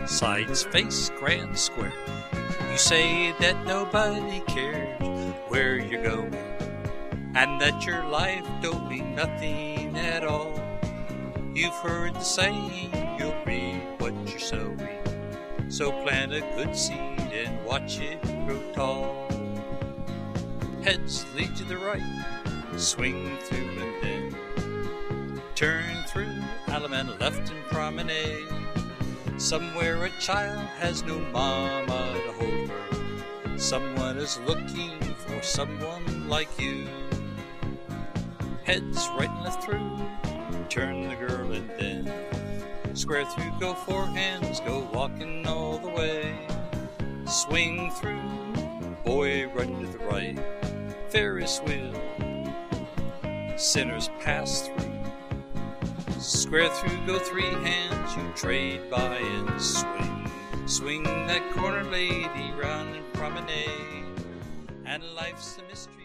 Sides face grand square. You say that nobody cares where you're going, and that your life don't mean nothing at all. You've heard the saying, you'll reap what you're sowing. So plant a good seed and watch it grow tall. Heads lead to the right, swing through and then turn through Alameda left and promenade. Somewhere a child has no mama to hold her. Someone is looking for someone like you. Heads right and left through, turn the girl and then square through, go four hands, go walking all the way. Swing through, boy run to the right, Ferris wheel, sinners pass through. Square through, go three hands, you trade by and swing. Swing that corner lady round and promenade, and life's a mystery.